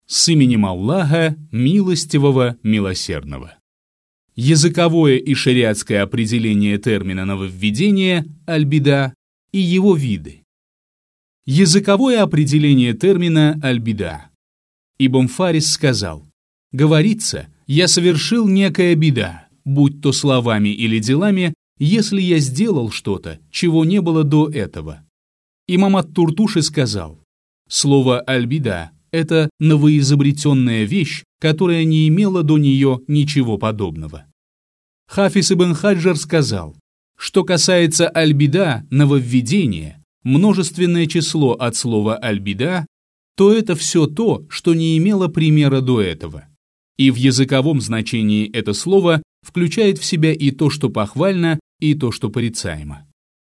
С именем Аллаха, милостивого, милосердного. Языковое и шариатское определение термина нововведение аль-бида и его виды. Языковое определение термина аль-бида. Ибн Фарис сказал: «Говорится, я совершил некая бида, будь то словами или делами, если я сделал что-то, чего не было до этого». Имам ат-Туртуши сказал: «Слово аль-бида – это новоизобретенная вещь, которая не имела до нее ничего подобного». Хафиз ибн Хаджар сказал: «Что касается аль-бида, нововведения, множественное число от слова аль-бида, то это все то, что не имело примера до этого. И в языковом значении это слово включает в себя и то, что похвально, и то, что порицаемо».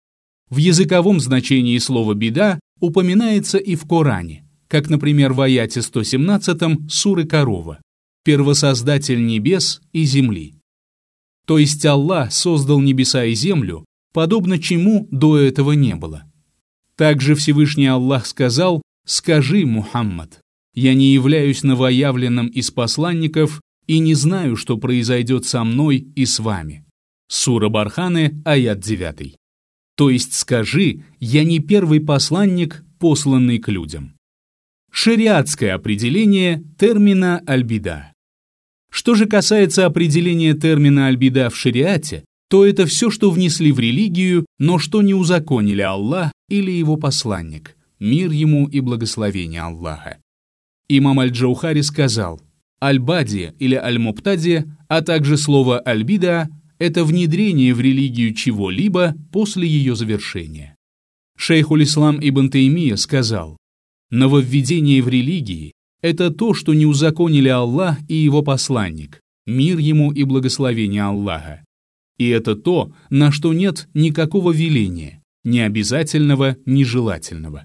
В языковом значении слово «бида» упоминается и в Коране, как, например, в аяте 117 суры Корова: «Первосоздатель небес и земли». То есть Аллах создал небеса и землю, подобно чему до этого не было. Также Всевышний Аллах сказал: «Скажи, Мухаммад, я не являюсь новоявленным из посланников и не знаю, что произойдет со мной и с вами». Сура Барханы, аят 9. То есть скажи, я не первый посланник, посланный к людям. Шариатское определение термина аль-бида. Что же касается определения термина аль-бида в шариате, то это все, что внесли в религию, но что не узаконили Аллах или его посланник, мир ему и благословение Аллаха. Имам аль-Джаухари сказал: аль-бади или аль-муптади, а также слово аль-бида – это внедрение в религию чего-либо после ее завершения. Шейхуль-Ислам ибн Таймия сказал: нововведение в религии – это то, что не узаконили Аллах и его посланник, мир ему и благословение Аллаха. И это то, на что нет никакого веления, ни обязательного, ни желательного.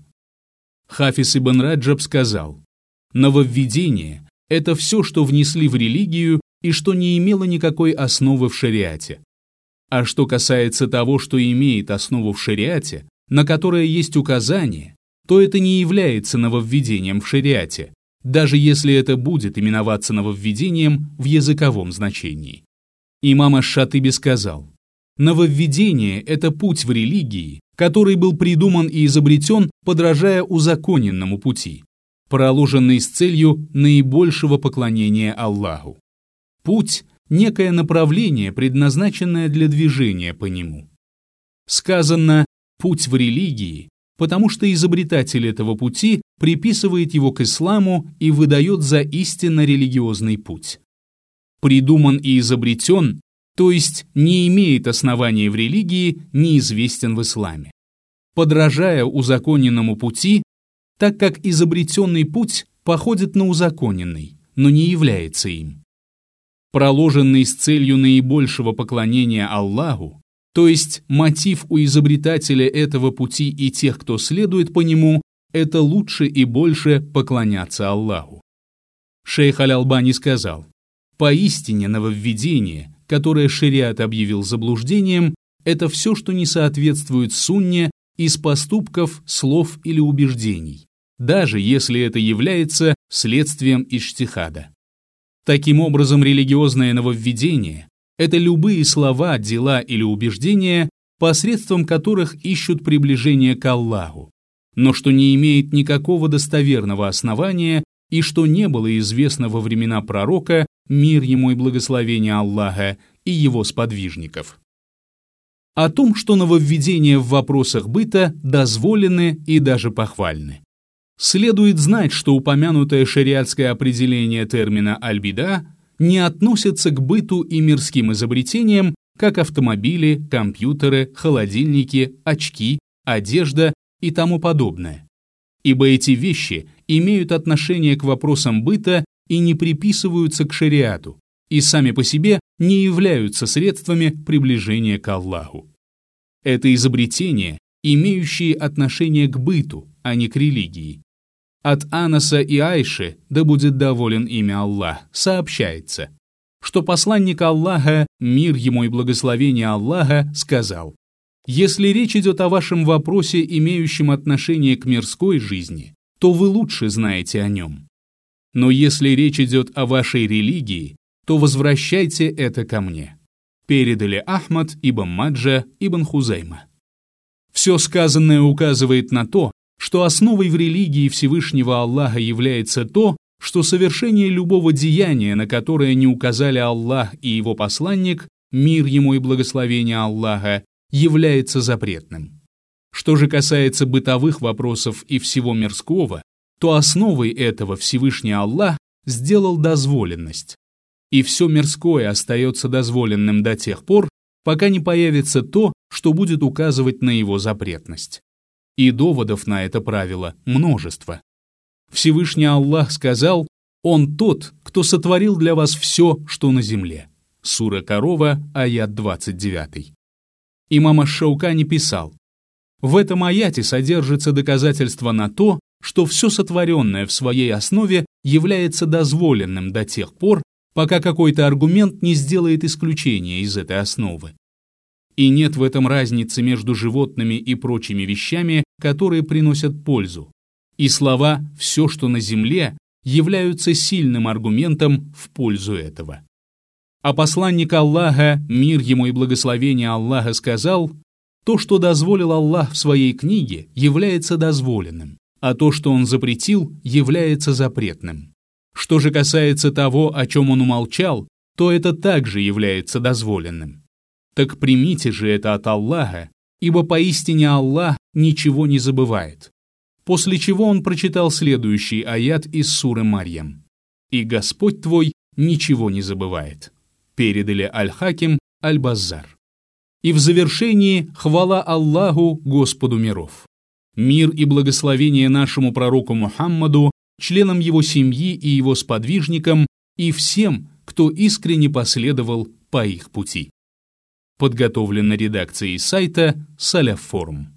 Хафиз ибн Раджаб сказал: нововведение – это все, что внесли в религию и что не имело никакой основы в шариате. А что касается того, что имеет основу в шариате, на которое есть указание, то это не является нововведением в шариате, даже если это будет именоваться нововведением в языковом значении. Имам аш-Шатыби сказал: нововведение – это путь в религии, который был придуман и изобретен, подражая узаконенному пути, проложенный с целью наибольшего поклонения Аллаху. Путь – некое направление, предназначенное для движения по нему. Сказано «путь в религии», потому что изобретатель этого пути приписывает его к исламу и выдает за истинно религиозный путь. Придуман и изобретен, то есть не имеет основания в религии, неизвестен в исламе. Подражая узаконенному пути, так как изобретенный путь походит на узаконенный, но не является им. Проложенный с целью наибольшего поклонения Аллаху, то есть мотив у изобретателя этого пути и тех, кто следует по нему, это лучше и больше поклоняться Аллаху. Шейх Аль-Албани сказал: поистине нововведение, которое шариат объявил заблуждением, это все, что не соответствует сунне из поступков, слов или убеждений, даже если это является следствием иджтихада. Таким образом, религиозное нововведение – это любые слова, дела или убеждения, посредством которых ищут приближение к Аллаху, но что не имеет никакого достоверного основания и что не было известно во времена пророка, мир ему и благословение Аллаха, и его сподвижников. О том, что нововведения в вопросах быта дозволены и даже похвальны. Следует знать, что упомянутое шариатское определение термина аль-бида не относится к быту и мирским изобретениям, как автомобили, компьютеры, холодильники, очки, одежда и тому подобное. Ибо эти вещи имеют отношение к вопросам быта и не приписываются к шариату, и сами по себе не являются средствами приближения к Аллаху. Это изобретения, имеющие отношение к быту, а не к религии. От Анаса и Айши, да будет доволен ими Аллах, сообщается, что посланник Аллаха, мир ему и благословение Аллаха, сказал: «Если речь идет о вашем вопросе, имеющем отношение к мирской жизни, то вы лучше знаете о нем. Но если речь идет о вашей религии, то возвращайте это ко мне. Передали Ахмад ибн Маджа ибн Хузайма. Все сказанное указывает на то, что основой в религии Всевышнего Аллаха является то, что совершение любого деяния, на которое не указали Аллах и его посланник, мир ему и благословение Аллаха, является запретным. Что же касается бытовых вопросов и всего мирского, то основой этого Всевышний Аллах сделал дозволенность. И все мирское остается дозволенным до тех пор, пока не появится то, что будет указывать на его запретность. И доводов на это правило множество. Всевышний Аллах сказал: «Он тот, кто сотворил для вас все, что на земле». Сура Корова, аят 29. Имам аш-Шаукани писал: в этом аяте содержится доказательство на то, что все сотворенное в своей основе является дозволенным до тех пор, пока какой-то аргумент не сделает исключение из этой основы. И нет в этом разницы между животными и прочими вещами, которые приносят пользу. И слова «все, что на земле» являются сильным аргументом в пользу этого. А посланник Аллаха, мир ему и благословение Аллаха, сказал: то, что дозволил Аллах в своей книге, является дозволенным, а то, что он запретил, является запретным. Что же касается того, о чем он умолчал, то это также является дозволенным. Так примите же это от Аллаха, ибо поистине Аллах ничего не забывает. После чего он прочитал следующий аят из суры Марьям: «И Господь твой ничего не забывает». Передали Аль-Хаким, Аль-Баззар. И в завершении хвала Аллаху, Господу миров. Мир и благословение нашему пророку Мухаммаду, членам его семьи и его сподвижникам, и всем, кто искренне последовал по их пути. Подготовлено редакцией сайта Салаф Форум.